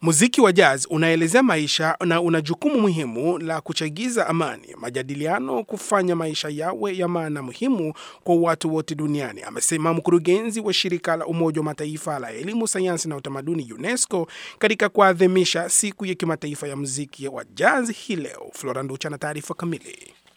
Muziki wa jazz unaelezea maisha na una jukumu muhimu la kuchagiza amani, majadiliano, kufanya maisha yawe ya maana muhimu kwa watu wote duniani, amesema mkurugenzi wa shirika la Umoja wa Mataifa la elimu, sayansi na utamaduni UNESCO katika kuadhimisha siku ya kimataifa ya muziki wa jazz hii leo. Flora Nducha na taarifa kamili.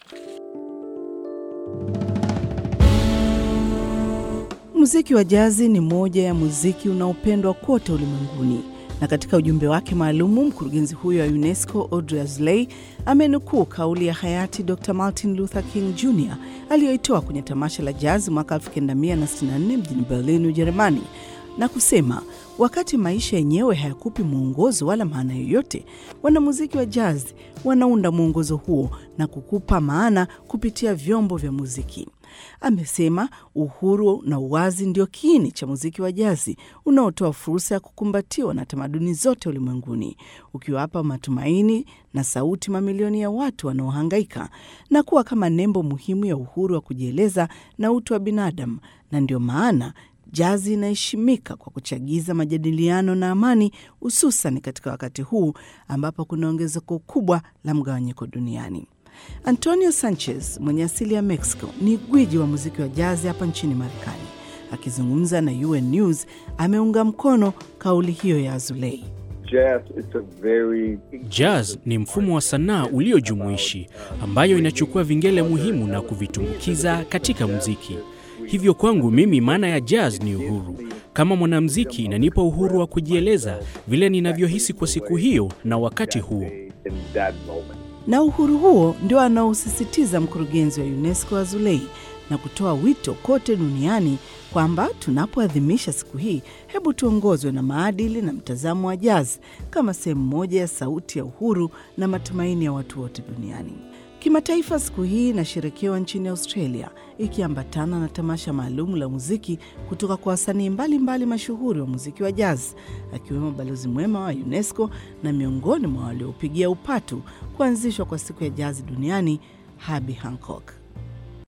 Muziki wa jazi ni moja ya muziki unaopendwa kote ulimwenguni. Na katika ujumbe wake maalumu, mkurugenzi huyo wa UNESCO Audrey Azoulay amenukuu kauli ya hayati Dr. Martin Luther King Jr. aliyoitoa kwenye tamasha la jazz mwaka 1964 mjini Berlin, Ujerumani, na kusema, wakati maisha yenyewe hayakupi mwongozo wala maana yoyote, wanamuziki wa jazz wanaunda mwongozo huo na kukupa maana kupitia vyombo vya muziki. Amesema uhuru na uwazi ndio kiini cha muziki wa jazi unaotoa fursa ya kukumbatiwa na tamaduni zote ulimwenguni, ukiwapa matumaini na sauti mamilioni ya watu wanaohangaika, na kuwa kama nembo muhimu ya uhuru wa kujieleza na utu wa binadamu. Na ndio maana jazi inaheshimika kwa kuchagiza majadiliano na amani, hususan katika wakati huu ambapo kuna ongezeko kubwa la mgawanyiko duniani. Antonio Sanchez, mwenye asili ya Mexico, ni gwiji wa muziki wa jazz hapa nchini Marekani. Akizungumza na UN News, ameunga mkono kauli hiyo ya Azoulay. Jazz ni mfumo wa sanaa uliojumuishi ambayo inachukua vingele muhimu na kuvitumbukiza katika muziki. Hivyo kwangu mimi maana ya jazz ni uhuru. Kama mwanamuziki inanipa uhuru wa kujieleza vile ninavyohisi kwa siku hiyo na wakati huo. Na uhuru huo ndio anaosisitiza mkurugenzi wa UNESCO Azoulay, na kutoa wito kote duniani kwamba tunapoadhimisha siku hii, hebu tuongozwe na maadili na mtazamo wa jazz kama sehemu moja ya sauti ya uhuru na matumaini ya watu wote duniani. Kimataifa, siku hii inasherekewa nchini Australia, ikiambatana na tamasha maalum la muziki kutoka kwa wasanii mbalimbali mashuhuri wa muziki wa jazz, akiwemo balozi mwema wa UNESCO na miongoni mwa waliopigia upatu kuanzishwa kwa siku ya jazz duniani, Herbie Hancock.